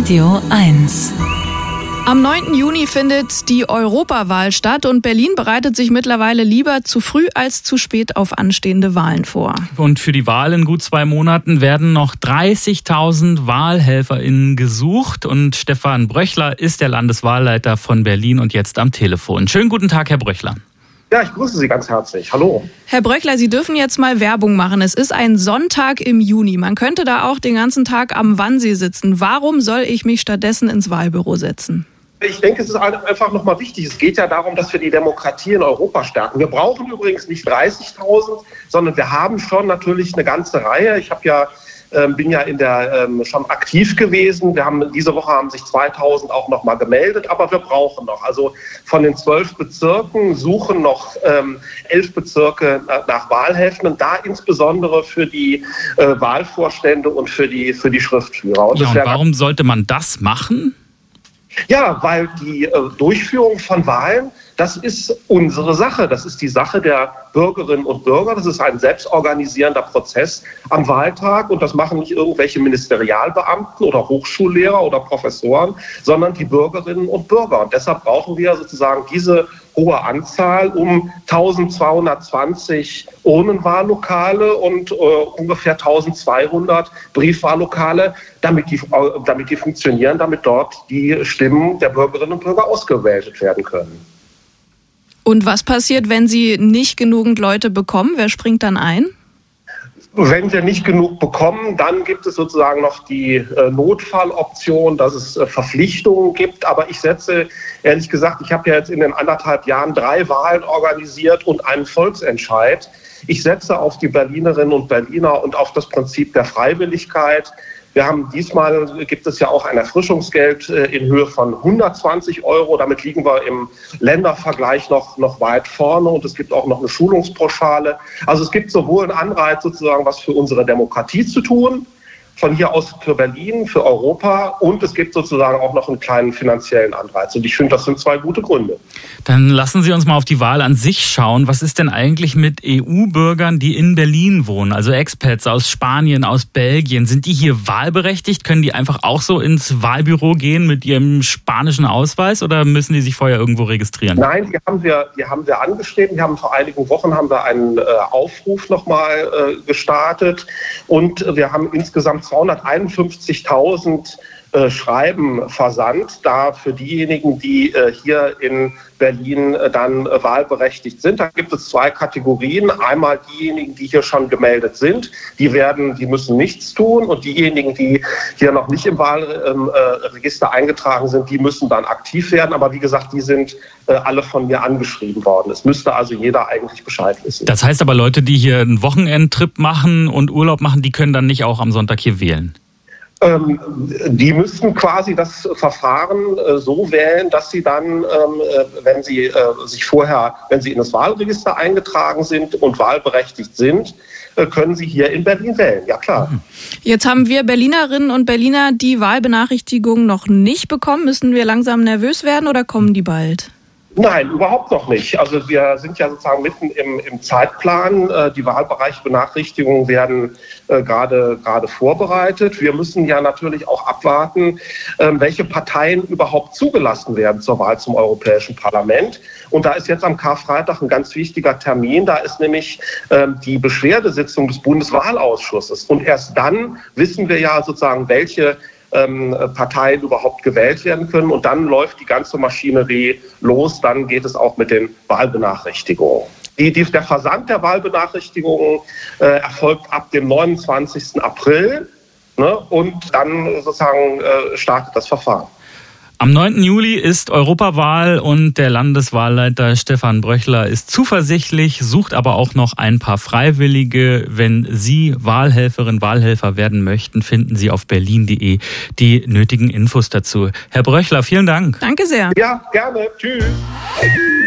Radio 1. Am 9. Juni findet die Europawahl statt und Berlin bereitet sich mittlerweile lieber zu früh als zu spät auf anstehende Wahlen vor. Und für die Wahl in gut 2 Monaten werden noch 30.000 WahlhelferInnen gesucht. Und Stefan Bröchler ist der Landeswahlleiter von Berlin und jetzt am Telefon. Schönen guten Tag, Herr Bröchler. Ja, ich grüße Sie ganz herzlich. Hallo. Herr Bröchler, Sie dürfen jetzt mal Werbung machen. Es ist ein Sonntag im Juni. Man könnte da auch den ganzen Tag am Wannsee sitzen. Warum soll ich mich stattdessen ins Wahlbüro setzen? Ich denke, es ist einfach nochmal wichtig. Es geht ja darum, dass wir die Demokratie in Europa stärken. Wir brauchen übrigens nicht 30.000, sondern wir haben schon natürlich eine ganze Reihe. Ich bin ja schon aktiv gewesen. Diese Woche haben sich 2.000 auch noch mal gemeldet, aber wir brauchen noch. Also von den 12 Bezirken suchen noch 11 Bezirke nach Wahlhelfenden, da insbesondere für die Wahlvorstände und für die Schriftführer. Und warum sollte man das machen? Ja, weil die Durchführung von Wahlen, das ist unsere Sache. Das ist die Sache der Bürgerinnen und Bürger. Das ist ein selbstorganisierender Prozess am Wahltag. Und das machen nicht irgendwelche Ministerialbeamten oder Hochschullehrer oder Professoren, sondern die Bürgerinnen und Bürger. Und deshalb brauchen wir sozusagen diese hohe Anzahl um 1220 Urnenwahllokale und ungefähr 1200 Briefwahllokale, damit die funktionieren, damit dort die Stimmen der Bürgerinnen und Bürger ausgewählt werden können. Und was passiert, wenn Sie nicht genügend Leute bekommen? Wer springt dann ein? Wenn wir nicht genug bekommen, dann gibt es sozusagen noch die Notfalloption, dass es Verpflichtungen gibt. Aber ich ehrlich gesagt, ich habe ja jetzt in den 1,5 Jahren 3 Wahlen organisiert und einen Volksentscheid. Ich setze auf die Berlinerinnen und Berliner und auf das Prinzip der Freiwilligkeit. Diesmal gibt es ja auch ein Erfrischungsgeld in Höhe von 120 €. Damit liegen wir im Ländervergleich noch weit vorne. Und es gibt auch noch eine Schulungspauschale. Also es gibt sowohl einen Anreiz, sozusagen was für unsere Demokratie zu tun, von hier aus für Berlin, für Europa. Und es gibt sozusagen auch noch einen kleinen finanziellen Anreiz. Und ich finde, das sind 2 gute Gründe. Dann lassen Sie uns mal auf die Wahl an sich schauen. Was ist denn eigentlich mit EU-Bürgern, die in Berlin wohnen? Also Expats aus Spanien, aus Belgien. Sind die hier wahlberechtigt? Können die einfach auch so ins Wahlbüro gehen mit ihrem spanischen Ausweis? Oder müssen die sich vorher irgendwo registrieren? Nein, die haben wir angeschrieben. Vor einigen Wochen einen Aufruf nochmal gestartet. Und wir haben insgesamt 251.000 Schreiben versandt, da für diejenigen, die hier in Berlin dann wahlberechtigt sind. Da gibt es 2 Kategorien. Einmal diejenigen, die hier schon gemeldet sind, die müssen nichts tun. Und diejenigen, die hier noch nicht im Wahlregister eingetragen sind, die müssen dann aktiv werden. Aber wie gesagt, die sind alle von mir angeschrieben worden. Es müsste also jeder eigentlich Bescheid wissen. Das heißt aber, Leute, die hier einen Wochenendtrip machen und Urlaub machen, die können dann nicht auch am Sonntag hier wählen? Die müssten quasi das Verfahren so wählen, dass sie dann, wenn sie in das Wahlregister eingetragen sind und wahlberechtigt sind, können sie hier in Berlin wählen. Ja, klar. Jetzt haben wir Berlinerinnen und Berliner die Wahlbenachrichtigung noch nicht bekommen. Müssen wir langsam nervös werden oder kommen die bald? Nein, überhaupt noch nicht. Also wir sind ja sozusagen mitten im Zeitplan. Die Wahlbereichsbenachrichtigungen werden gerade vorbereitet. Wir müssen ja natürlich auch abwarten, welche Parteien überhaupt zugelassen werden zur Wahl zum Europäischen Parlament. Und da ist jetzt am Karfreitag ein ganz wichtiger Termin. Da ist nämlich die Beschwerdesitzung des Bundeswahlausschusses. Und erst dann wissen wir ja sozusagen, welche Parteien überhaupt gewählt werden können. Und dann läuft die ganze Maschinerie los. Dann geht es auch mit den Wahlbenachrichtigungen. Der Versand der Wahlbenachrichtigungen erfolgt ab dem 29. April. Und dann sozusagen startet das Verfahren. Am 9. Juli ist Europawahl und der Landeswahlleiter Stefan Bröchler ist zuversichtlich, sucht aber auch noch ein paar Freiwillige. Wenn Sie Wahlhelferin, Wahlhelfer werden möchten, finden Sie auf berlin.de die nötigen Infos dazu. Herr Bröchler, vielen Dank. Danke sehr. Ja, gerne. Tschüss.